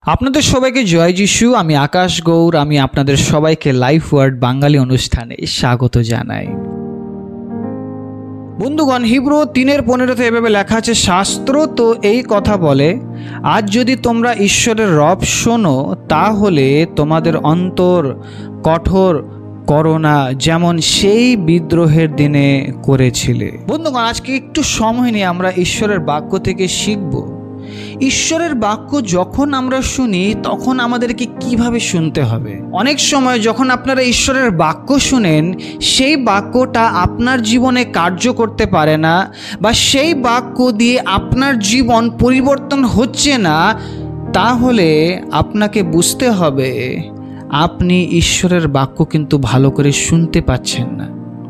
আপনাদের সবাইকে জয় যিশু। আমি আকাশ গৌর। আমি আপনাদের সবাইকে লাইফ ওয়ার্ড বাঙালি অনুষ্ঠানে স্বাগত জানাই। বন্ধুগণ, হিব্রু 3:15 এভাবে লেখা আছে, শাস্ত্র তো এই কথা বলে, আজ যদি তোমরা ঈশ্বরের রব শোনো তাহলে তোমাদের অন্তর কঠোর করো না, যেমন সেই বিদ্রোহের দিনে করেছিলে। বন্ধুগণ, আজকে একটু সময় নিয়ে আমরা ঈশ্বরের বাক্য থেকে শিখব। ঈশ্বরের বাক্য যখন আমরা শুনি তখন আমাদেরকে কিভাবে শুনতে হবে। অনেক সময় যখন আপনারা ঈশ্বরের বাক্য শুনেন, সেই বাক্যটা আপনার জীবনে কার্য করতে পারে না, বা সেই বাক্য দিয়ে আপনার জীবন পরিবর্তন হচ্ছে না, তাহলে আপনাকে বুঝতে হবে আপনি ঈশ্বরের বাক্য কিন্তু ভালো করে শুনতে পাচ্ছেন না।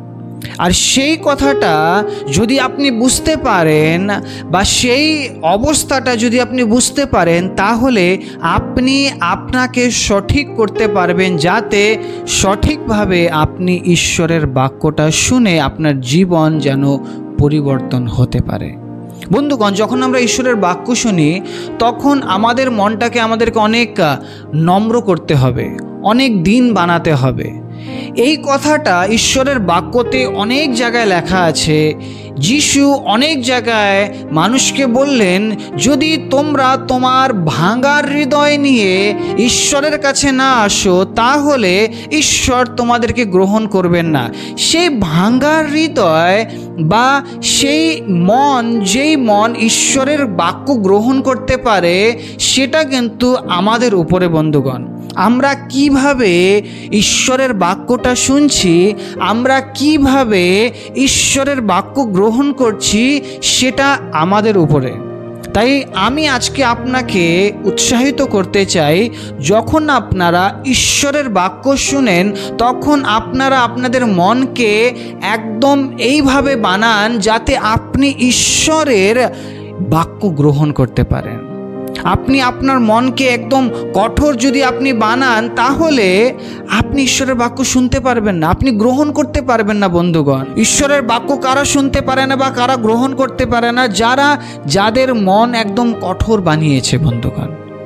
আর সেই কথাটা যদি আপনি বুঝতে পারেন, বা সেই অবস্থাটা যদি আপনি বুঝতে পারেন, তাহলে আপনি আপনাকে সঠিক করতে পারবেন, যাতে সঠিকভাবে আপনি ঈশ্বরের বাক্যটা শুনে আপনার জীবন যেন পরিবর্তন হতে পারে। বন্ধুগণ, যখন আমরা ঈশ্বরের বাক্য শুনি তখন আমাদের মনটাকে আমাদেরকে অনেক নম্র করতে হবে, অনেক দিন বানাতে হবে। এই কথাটা ঈশ্বরের বাক্যতে অনেক জায়গায় লেখা আছে। যিশু অনেক জায়গায় মানুষকে বললেন, যদি তোমরা তোমার ভাঙার হৃদয় নিয়ে ঈশ্বরের কাছে না আসো তাহলে ঈশ্বর তোমাদেরকে গ্রহণ করবেন না। সেই ভাঙার হৃদয় বা সেই মন, যেই মন ঈশ্বরের বাক্য গ্রহণ করতে পারে, সেটা কিন্তু আমাদের উপরে। বন্ধুগণ, আমরা কিভাবে ঈশ্বরের বাক্যটা শুনছি, আমরা কিভাবে ঈশ্বরের বাক্য গ্রহণ করছি, সেটা আমাদের উপরে। তাই আমি আজকে আপনাকে উৎসাহিত করতে চাই, যখন আপনারা ঈশ্বরের বাক্য শুনেন তখন আপনারা আপনাদের মনকে একদম এইভাবে বানান যাতে আপনি ঈশ্বরের বাক্য গ্রহণ করতে পারেন। আপনি আপনার মনকে একদম কঠোর যদি আপনি বানান, তাহলে আপনি ঈশ্বরের বাক্য শুনতে পারবেন না, আপনি গ্রহণ করতে পারবেন না। বন্ধুগণ, ঈশ্বরের বাক্য কারা শুনতে পারে না বা কারা গ্রহণ করতে পারে না? যাদের মন একদম কঠোর বানিয়েছে। বন্ধুগণ,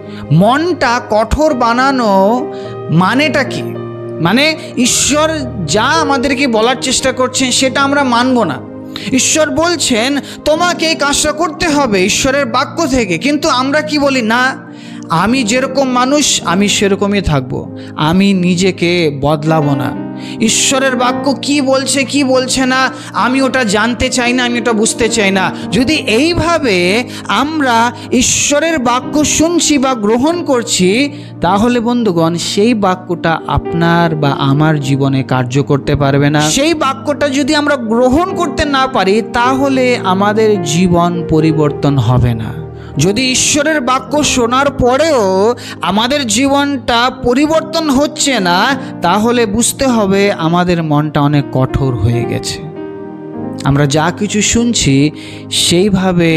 মনটা কঠোর বানানো মানেটা কি? মানে ঈশ্বর যা আমাদেরকে বলার চেষ্টা করছেন সেটা আমরা মানব না। ঈশ্বর বলছেন তোমাকে এই কাজটা করতে হবে ঈশ্বরের বাক্য থেকে, কিন্তু আমরা কি বলি, না, আমি যেরকম মানুষ আমি সেরকমই থাকবো, আমি নিজেকে বদলাবো না। ঈশ্বরের বাক্য কি বলছে কি বলছে না আমি ওটা জানতে চাই না, আমি ওটা বুঝতে চাই না। যদি এইভাবে আমরা ঈশ্বরের বাক্য শুনছি বা গ্রহণ করছি, তাহলে বন্ধুগণ সেই বাক্যটা আপনার বা আমার জীবনে কার্য করতে পারবে না। সেই বাক্যটা যদি আমরা গ্রহণ করতে না পারি, তাহলে আমাদের জীবন পরিবর্তন হবে না। যদি ঈশ্বরের বাক্য শোনার পরেও আমাদের জীবনটা পরিবর্তন হচ্ছে না, তাহলে বুঝতে হবে আমাদের মনটা অনেক কঠোর হয়ে গেছে। আমরা যা কিছু শুনছি সেইভাবে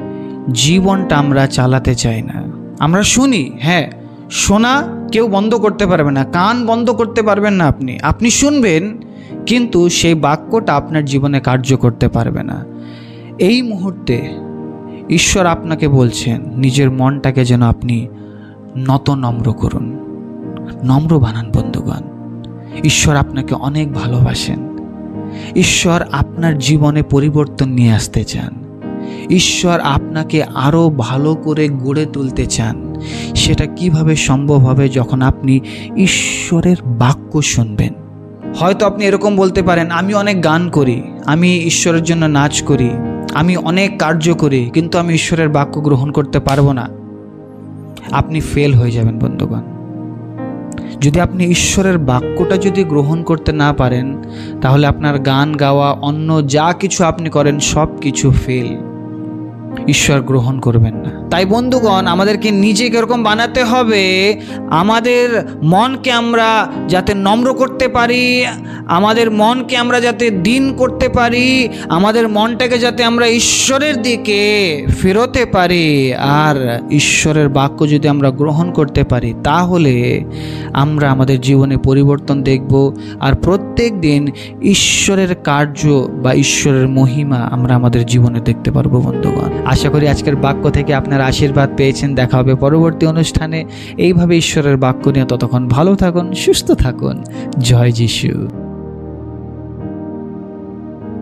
জীবনটা আমরা চালাতে চাই না। আমরা শুনি, হ্যাঁ, শোনা কেউ বন্ধ করতে পারবে না, কান বন্ধ করতে পারবেন না। আপনি শুনবেন, কিন্তু সেই বাক্যটা আপনার জীবনে কার্য করতে পারবে না। এই মুহূর্তে ঈশ্বর আপনাকে বলছেন নিজের মনটাকে যেন আপনি নম্র করুন, নম্র বানান। বন্ধুগণ, ঈশ্বর আপনাকে অনেক ভালোবাসেন। ঈশ্বর আপনার জীবনে পরিবর্তন নিয়ে আসতে চান। ঈশ্বর আপনাকে আরও ভালো করে গড়ে তুলতে চান। সেটা কিভাবে সম্ভব হবে? যখন আপনি ঈশ্বরের বাক্য শুনবেন। হয়তো আপনি এরকম বলতে পারেন, আমি অনেক গান করি, আমি ঈশ্বরের জন্য নাচ করি, আমি অনেক কার্য করি, কিন্তু আমি ঈশ্বরের বাক্য গ্রহণ করতে পারবো না। আপনি ফেল হয়ে যাবেন। বন্ধুগণ, যদি আপনি ঈশ্বরের বাক্যটা যদি গ্রহণ করতে না পারেন, তাহলে আপনার গান গাওয়া, অন্য যা কিছু আপনি করেন, সব কিছু ফেল। ঈশ্বর গ্রহণ করবেন না। তাই বন্ধুগণ, আমাদেরকে নিজেকে এরকম বানাতে হবে, আমাদের মনকে আমরা যাতে নম্র করতে পারি, আমাদের মনকে আমরা যাতে দিন করতে পারি, আমাদের মনটাকে যাতে আমরা ঈশ্বরের দিকে ফেরোতে পারি। আর ঈশ্বরের বাক্য যদি আমরা গ্রহণ করতে পারি, তাহলে আমরা আমাদের জীবনে পরিবর্তন দেখব। আর প্রত্যেক দিন ঈশ্বরের কার্য বা ঈশ্বরের মহিমা আমরা আমাদের জীবনে দেখতে পারবো। বন্ধুগণ, আশা করি আজকের বাক্য থেকে আপনারা আশীর্বাদ পেয়েছেন। দেখা হবে পরবর্তী অনুষ্ঠানে এইভাবে ঈশ্বরের বাক্য নিয়ে। ততক্ষণ ভালো থাকুন, সুস্থ থাকুন। জয় যিশু।